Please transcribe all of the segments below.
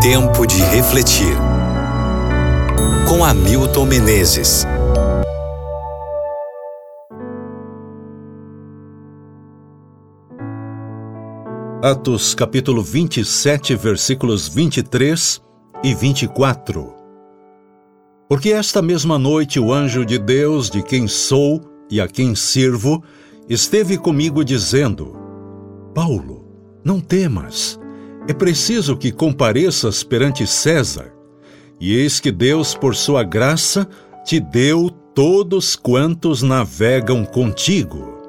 Tempo de refletir. Com Hamilton Menezes. Atos capítulo 27, versículos 23 e 24. Porque esta mesma noite o anjo de Deus, de quem sou e a quem sirvo, esteve comigo dizendo: Paulo, não temas, é preciso que compareças perante César, e eis que Deus, por sua graça, te deu todos quantos navegam contigo.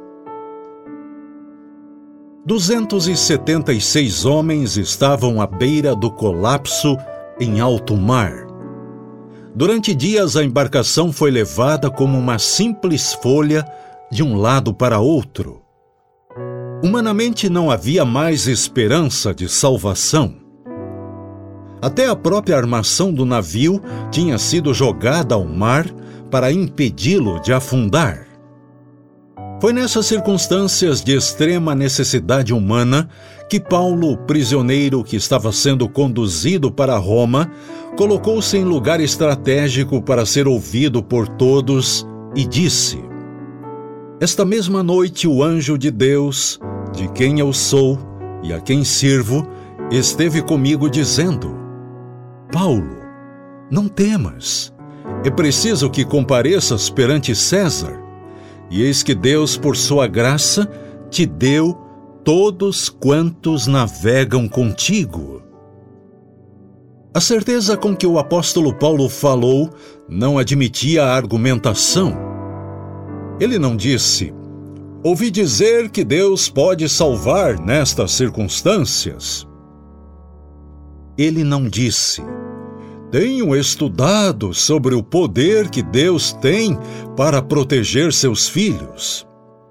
276 homens estavam à beira do colapso em alto mar. Durante dias a embarcação foi levada como uma simples folha de um lado para outro. Humanamente não havia mais esperança de salvação. Até a própria armação do navio tinha sido jogada ao mar para impedi-lo de afundar. Foi nessas circunstâncias de extrema necessidade humana que Paulo, prisioneiro que estava sendo conduzido para Roma, colocou-se em lugar estratégico para ser ouvido por todos e disse: Esta mesma noite o anjo de Deus, de quem eu sou e a quem sirvo, esteve comigo dizendo: Paulo, não temas, é preciso que compareças perante César. E eis que Deus, por sua graça, te deu todos quantos navegam contigo. A certeza com que o apóstolo Paulo falou não admitia argumentação. Ele não disse: ouvi dizer que Deus pode salvar nestas circunstâncias. Ele não disse: tenho estudado sobre o poder que Deus tem para proteger seus filhos.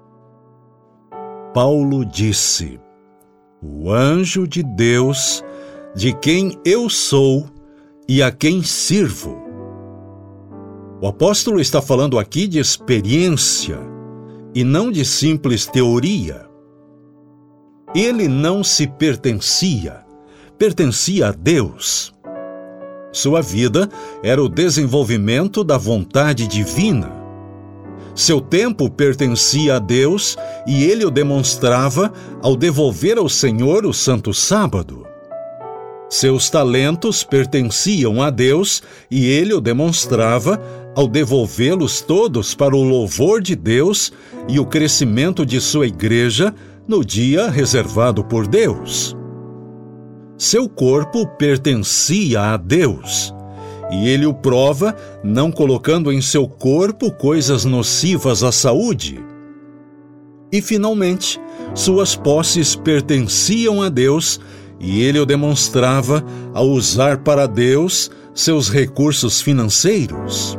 Paulo disse: o anjo de Deus, de quem eu sou e a quem sirvo. O apóstolo está falando aqui de experiência e não de simples teoria. Ele não se pertencia a Deus. Sua vida era o desenvolvimento da vontade divina. Seu tempo pertencia a Deus e ele o demonstrava ao devolver ao Senhor o Santo Sábado. Seus talentos pertenciam a Deus e ele o demonstrava ao devolvê-los todos para o louvor de Deus e o crescimento de sua igreja no dia reservado por Deus. Seu corpo pertencia a Deus, e ele o prova não colocando em seu corpo coisas nocivas à saúde. E, finalmente, suas posses pertenciam a Deus, e ele o demonstrava ao usar para Deus seus recursos financeiros.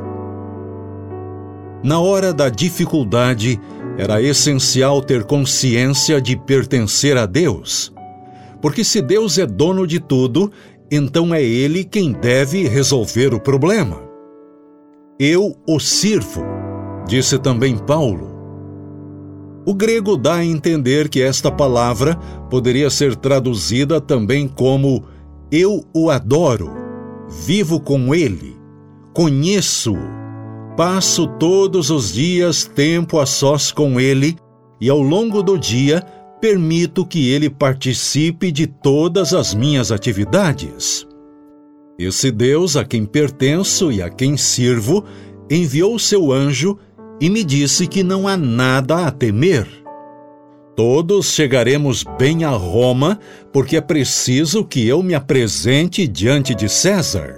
Na hora da dificuldade, era essencial ter consciência de pertencer a Deus. Porque se Deus é dono de tudo, então é Ele quem deve resolver o problema. Eu o sirvo, disse também Paulo. O grego dá a entender que esta palavra poderia ser traduzida também como eu o adoro, vivo com Ele, conheço-o, passo todos os dias tempo a sós com Ele e ao longo do dia permito que ele participe de todas as minhas atividades. Esse Deus a quem pertenço e a quem sirvo enviou seu anjo e me disse que não há nada a temer. Todos chegaremos bem a Roma, porque é preciso que eu me apresente diante de César.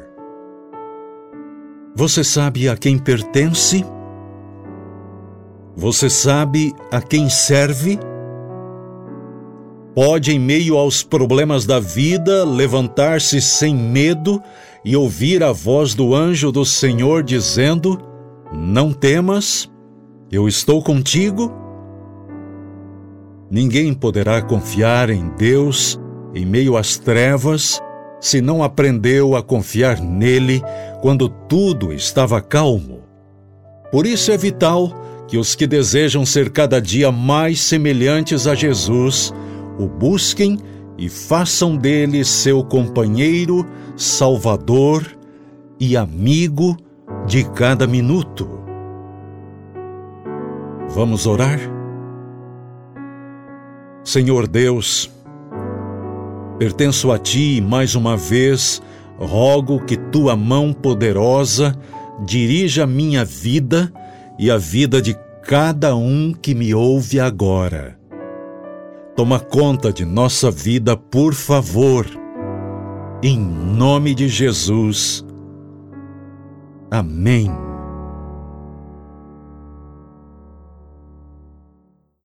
Você sabe a quem pertence? Você sabe a quem serve? Pode, em meio aos problemas da vida, levantar-se sem medo e ouvir a voz do anjo do Senhor dizendo: não temas, eu estou contigo? Ninguém poderá confiar em Deus em meio às trevas se não aprendeu a confiar nele quando tudo estava calmo. Por isso é vital que os que desejam ser cada dia mais semelhantes a Jesus o busquem e façam dele seu companheiro, salvador e amigo de cada minuto. Vamos orar? Senhor Deus, pertenço a Ti e mais uma vez rogo que Tua mão poderosa dirija a minha vida e a vida de cada um que me ouve agora. Toma conta de nossa vida, por favor. Em nome de Jesus. Amém.